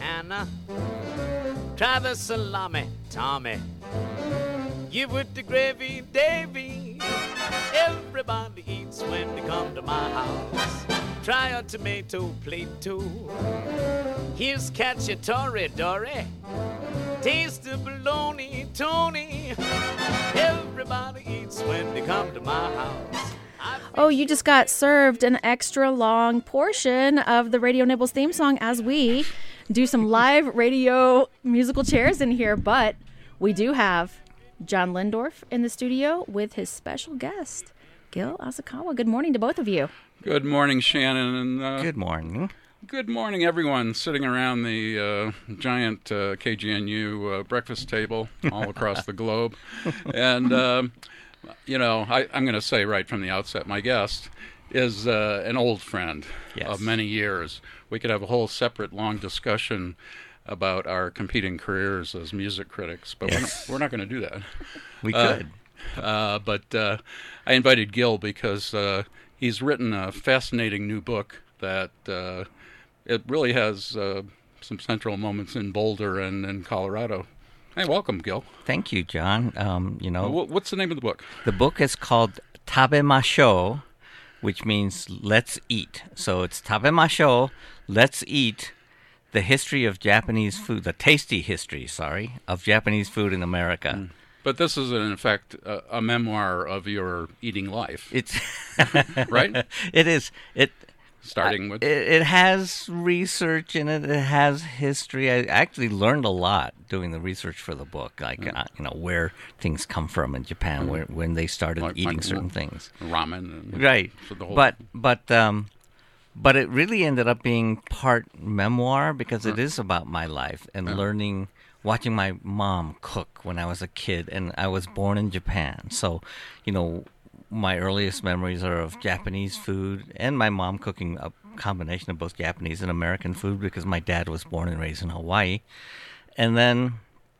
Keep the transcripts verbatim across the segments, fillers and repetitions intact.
Hannah. Try the salami, Tommy. Give it the gravy, Davy. Everybody eats when they come to my house. Try a tomato plate too. Here's cacciatore, Dory. Taste the bologna, Tony. Everybody eats when they come to my house. Oh, you just got served an extra long portion of the Radio Nibbles theme song as we do some live radio musical chairs in here. But we do have John Lindorf in the studio with his special guest, Gil Asakawa. Good morning to both of you. Good morning, Shannon. And uh, good morning. Good morning, everyone sitting around the uh, giant uh, K G N U uh, breakfast table all across the globe. And, uh, you know, I, I'm going to say right from the outset, my guest is uh, an old friend yes. of many years. We could have a whole separate long discussion about our competing careers as music critics, but yes. we're not, we're not going to do that. We uh, could. Uh, but uh, I invited Gil because uh, he's written a fascinating new book that uh, it really has uh, some central moments in Boulder and in Colorado. Hey, welcome, Gil. Thank you, John. Um, you know, uh, what's the name of the book? The book is called Tabemasho, which means let's eat. So it's Tabemasho, let's eat, the history of Japanese food, the tasty history, sorry, of Japanese food in America. Mm. But this is, in effect, a, a memoir of your eating life. It's right? It is. It starting with it, it has research in it. It has history. I actually learned a lot doing the research for the book, like mm. uh, you know where things come from in Japan, mm. where when they started like, eating like certain things, ramen, and right? So the whole but but um, but it really ended up being part memoir because mm. it is about my life and yeah. learning. Watching my mom cook when I was a kid, and I was born in Japan. So, you know, my earliest memories are of Japanese food and my mom cooking a combination of both Japanese and American food because my dad was born and raised in Hawaii. And then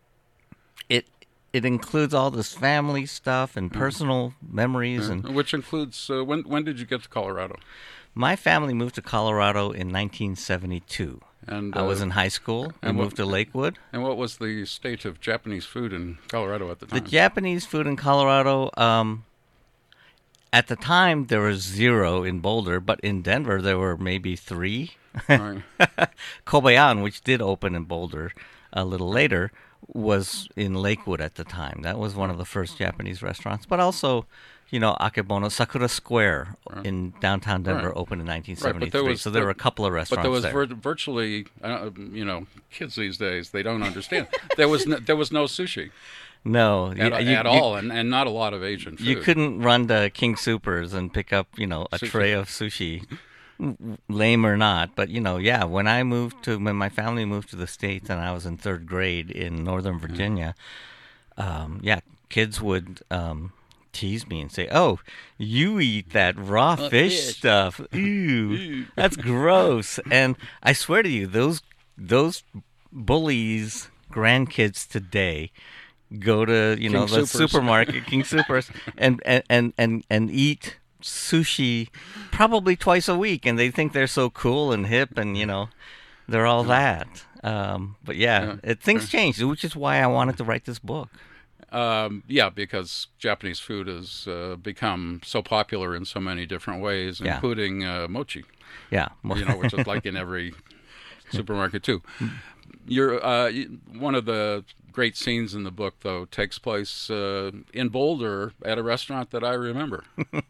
it it includes all this family stuff and personal mm. memories. Yeah. and Which includes, uh, when when did you get to Colorado? My family moved to Colorado in nineteen seventy-two. And, uh, I was in high school. We moved to Lakewood. And what was the state of Japanese food in Colorado at the time? The Japanese food in Colorado, um, at the time, there was zero in Boulder, but in Denver, there were maybe three. Right. Kobayan, which did open in Boulder a little later, was in Lakewood at the time. That was one of the first Japanese restaurants. But also, you know, Akebono, Sakura Square right. in downtown Denver right. opened in nineteen seventy-three. Right, was, so there were a couple of restaurants But there was there. Vir- virtually, uh, you know, kids these days, they don't understand. there was no, there was no sushi. No. At, you, at you, all, and, and not a lot of Asian food. You couldn't run to King Soopers and pick up, you know, a sushi. tray of sushi. Lame or not, but you know, yeah. When I moved to, when my family moved to the States, and I was in third grade in Northern Virginia, yeah, um, yeah kids would um, tease me and say, "Oh, you eat that raw uh, fish, fish stuff? Ew, that's gross." And I swear to you, those those bullies, grandkids today, go to you know King the Soopers. supermarket, King Soopers, and and and and, and eat sushi probably twice a week, and they think they're so cool and hip, and you know they're all yeah. that um but yeah, yeah. It, things sure. changed, which is why I wanted to write this book. Um yeah because Japanese food has uh, become so popular in so many different ways, yeah. including uh, mochi, yeah you know which is like in every supermarket too. You're uh one of the great scenes in the book, though, takes place uh, in Boulder at a restaurant that I remember.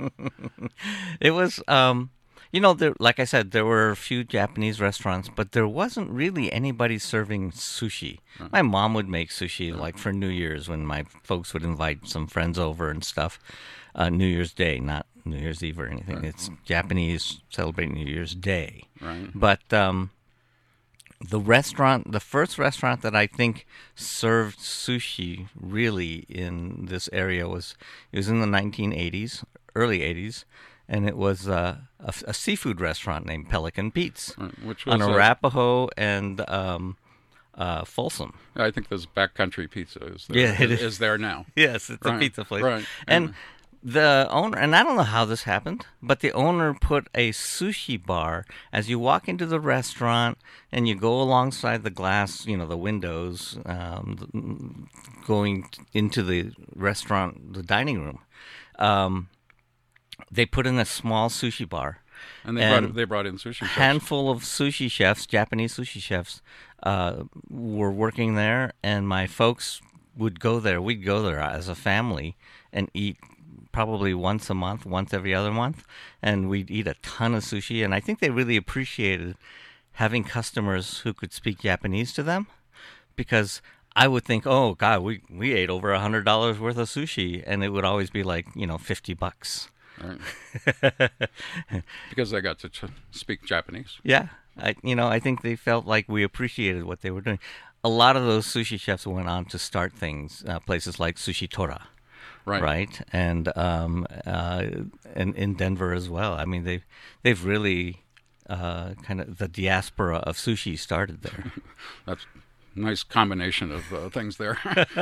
It was, um, you know, there, like I said, there were a few Japanese restaurants, but there wasn't really anybody serving sushi. Right. My mom would make sushi, right. like for New Year's, when my folks would invite some friends over and stuff. Uh, New Year's Day, not New Year's Eve or anything. Right. It's Japanese celebrate New Year's Day. Right. But um, the restaurant, the first restaurant that I think served sushi really in this area was, it was in the nineteen eighties, early eighties, and it was uh, a, a seafood restaurant named Pelican Pete's right, which was on Arapahoe and um, uh, Folsom. I think this Backcountry Pizza is there, yeah, it is, is. is there now. Yes, it's right. a pizza place. Right. And The owner, and I don't know how this happened, but the owner put a sushi bar as you walk into the restaurant and you go alongside the glass, you know, the windows, um, going into the restaurant, the dining room. Um, they put in a small sushi bar. And they And brought they brought in sushi A chefs. handful of sushi chefs, Japanese sushi chefs, uh, were working there, and my folks would go there. We'd go there as a family and eat probably once a month, once every other month, and we'd eat a ton of sushi. And I think they really appreciated having customers who could speak Japanese to them, because I would think, oh God, we we ate over a hundred dollars worth of sushi, and it would always be like, you know, fifty bucks. Right. Because they got to ch- speak Japanese. Yeah, I, you know, I think they felt like we appreciated what they were doing. A lot of those sushi chefs went on to start things, uh, places like Sushi Tora. Right. Right, and um, uh, and in Denver as well. I mean, they've they've really uh, kind of the diaspora of sushi started there. That's a nice combination of uh, things there.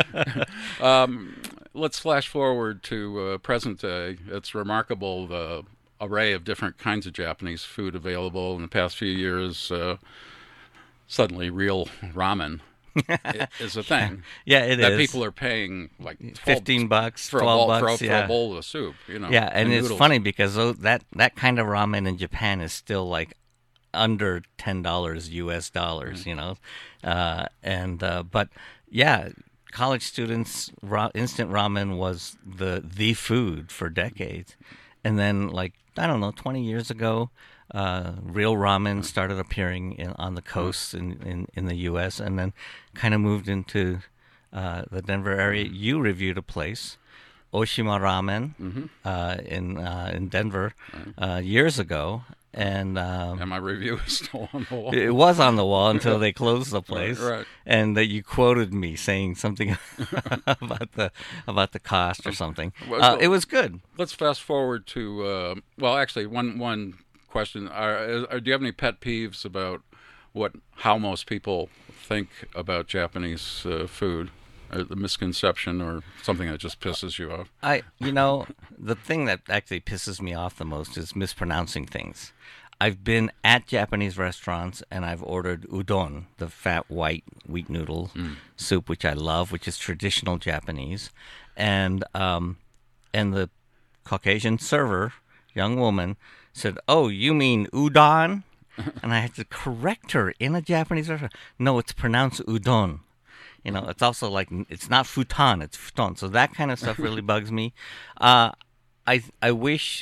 um, let's flash forward to uh, present day. It's remarkable the array of different kinds of Japanese food available in the past few years. Uh, suddenly, real ramen is a thing. Yeah, it that is. people are paying like twelve, Fifteen bucks, for a twelve bowl, bucks, for a, for yeah. a bowl of soup. You know, Yeah, and, it's noodles. funny because those, that that kind of ramen in Japan is still like under ten dollars U S dollars, Mm-hmm. you know, uh, and uh, but yeah, college students ra- instant ramen was the the food for decades, and then like I don't know, twenty years ago, uh, real ramen started appearing in, on the coasts in, in, in the U S and then kind of moved into uh, the Denver area. You reviewed a place, Oshima Ramen, Mm-hmm. uh, in uh, in Denver uh, years ago, and um, And my review is still on the wall. it was on the wall until they closed the place. Right, right. And that you quoted me saying something about the about the cost or something. Well, Uh, so- it was good. Let's fast forward to uh, well, actually, one one question: are, are, do you have any pet peeves about what how most people think about Japanese uh, food, or the misconception, or something that just pisses you off? I, you know, the thing that actually pisses me off the most is mispronouncing things. I've been at Japanese restaurants and I've ordered udon, the fat white wheat noodle soup, which I love, which is traditional Japanese, and um, and the Caucasian server, young woman, said, "Oh, you mean udon?" And I had to correct her in a Japanese restaurant. No, it's pronounced udon. You know, it's also like it's not futon, it's futon. So that kind of stuff really bugs me. Uh, I I wish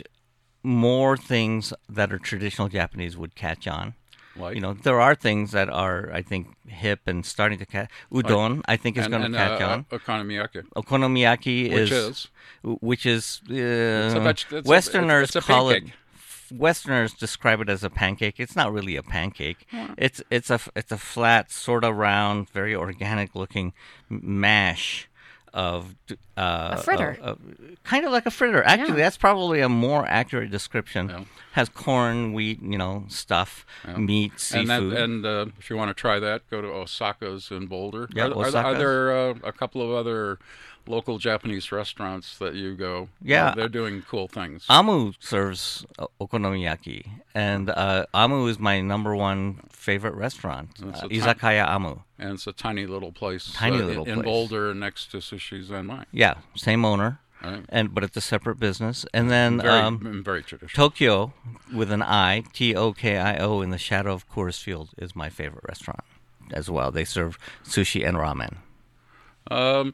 more things that are traditional Japanese would catch on. Like, You know, there are things that are, I think, hip and starting to catch. Udon, I think, is and, going to and, catch uh, on. okonomiyaki, Okonomiyaki which is, is which is uh, a veg- it's a- Westerners it's a call pancake. it. Westerners describe it as a pancake. It's not really a pancake. It's it's a it's a flat, sort of round, very organic looking mash of uh, A fritter. of- of- kind of like a fritter. Actually, Yeah. that's probably a more accurate description. Yeah. Has corn, wheat, you know, stuff, meat, and seafood. that, and uh, if you want to try that, go to Osaka's in Boulder. Yeah, are, are, are Osaka's. there uh, a couple of other local Japanese restaurants that you go? Yeah. uh, they're doing cool things. Amu serves uh, okonomiyaki, and uh, Amu is my number one favorite restaurant. That's Uh, a ti- Izakaya Amu. And it's a tiny little place, Tiny uh, little in, in place. Boulder, next to Sushi Zenmai. Yeah, same owner, Right. and but it's a separate business. And then Very, um, very traditional. Tokyo, with an I, T O K I O, in the shadow of Coors Field, is my favorite restaurant as well. They serve sushi and ramen. Um,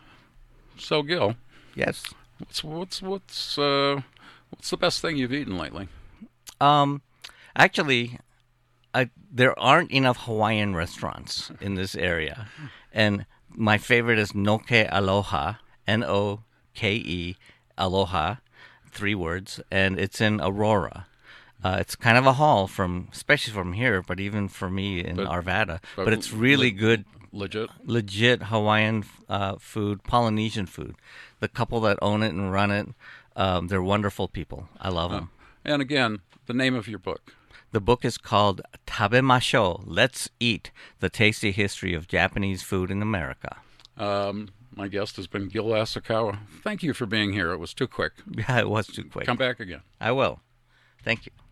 so Gil, Yes. what's what's what's uh, what's the best thing you've eaten lately? Um, actually, I, there aren't enough Hawaiian restaurants in this area, and my favorite is Noke Aloha, N O K E Aloha, three words, and it's in Aurora. Uh, it's kind of a haul from, especially from here, but even for me in But- Arvada. But, but it's really le- good, Legit. legit Hawaiian uh, food, Polynesian food. The couple that own it and run it, um, they're wonderful people. I love them. And again, the name of your book. The book is called Tabemashou, Let's Eat, The Tasty History of Japanese Food in America. Um, my guest has been Gil Asakawa. Thank you for being here. It was too quick. Yeah, it was too quick. Come back again. I will. Thank you.